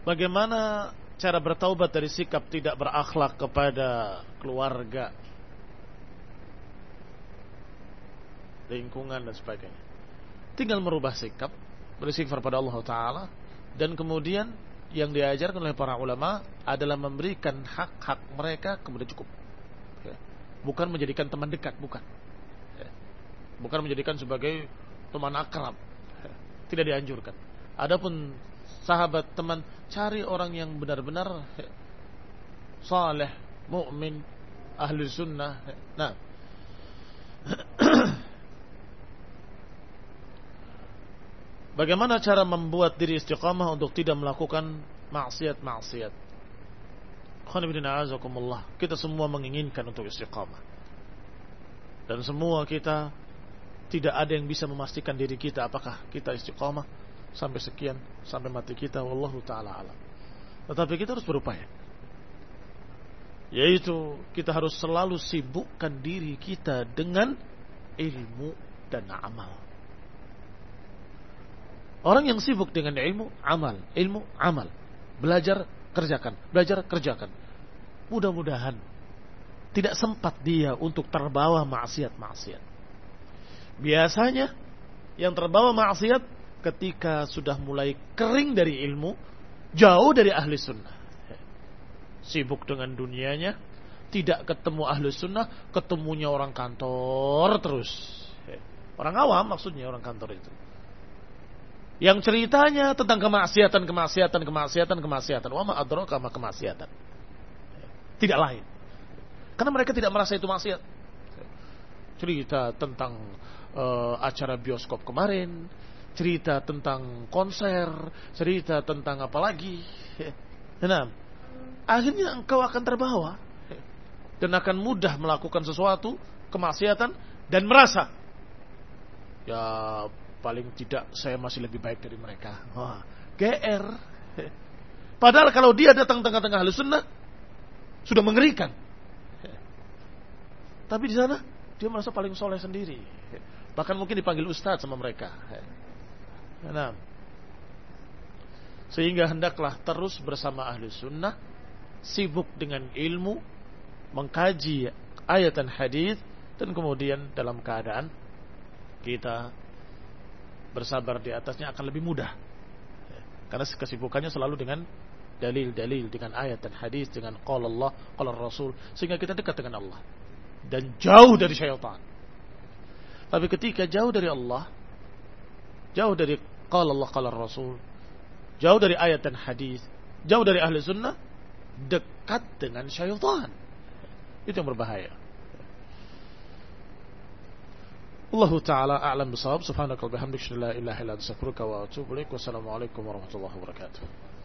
Bagaimana cara bertaubat dari sikap tidak berakhlak kepada keluarga, lingkungan dan sebagainya? Tinggal merubah sikap, beristighfar pada Allah Ta'ala, dan kemudian yang diajarkan oleh para ulama adalah memberikan hak-hak mereka kepada cukup. Bukan menjadikan teman dekat, bukan. Bukan menjadikan sebagai teman akrab. Tidak dianjurkan. Adapun sahabat, teman, cari orang yang benar-benar saleh, mukmin, ahli sunnah. Nah, bagaimana cara membuat diri istiqamah untuk tidak melakukan maksiat-maksiat? Kita semua menginginkan untuk istiqamah, dan semua kita tidak ada yang bisa memastikan diri kita apakah kita istiqamah sampai sekian, sampai mati kita, wallahu ta'ala alam. Tetapi kita harus berupaya, yaitu kita harus selalu sibukkan diri kita dengan ilmu dan amal. Orang yang sibuk dengan ilmu, amal, belajar, kerjakan, belajar, kerjakan, mudah-mudahan tidak sempat dia untuk terbawa maksiat-maksiat. Biasanya yang terbawa maksiat ketika sudah mulai kering dari ilmu, jauh dari ahli sunnah, sibuk dengan dunianya, tidak ketemu ahli sunnah, ketemunya orang kantor terus. Orang awam maksudnya, orang kantor itu, yang ceritanya tentang kemaksiatan. Wa ma adraka ma kemaksiatan. Tidak lain. Karena mereka tidak merasa itu maksiat. Cerita tentang acara bioskop kemarin, cerita tentang konser, cerita tentang apa lagi. Nah, akhirnya engkau akan terbawa dan akan mudah melakukan sesuatu kemaksiatan dan merasa, ya paling tidak saya masih lebih baik dari mereka. Wah, GR. Padahal kalau dia datang tengah-tengah ahli sunnah sudah mengerikan. Tapi di sana dia merasa paling soleh sendiri. Bahkan mungkin dipanggil ustaz sama mereka. Nah, sehingga hendaklah terus bersama ahli sunnah, sibuk dengan ilmu, mengkaji ayat dan hadis, dan kemudian dalam keadaan kita bersabar di atasnya akan lebih mudah. Karena kesibukannya selalu dengan dalil-dalil, dengan ayat dan hadis, dengan qala Allah, qala Rasul, sehingga kita dekat dengan Allah dan jauh dari syaitan. Tapi ketika jauh dari Allah, jauh dari qala Allah, qala Rasul, jauh dari ayat dan hadis, jauh dari ahli sunnah, dekat dengan syaitan. Itu yang berbahaya. Allah Ta'ala a'lam bisawab. Subhanaka wa bihamdika, la ilaha illa anta, astaghfiruka wa atubu ilaik. Wassalamualaikum warahmatullahi wabarakatuh.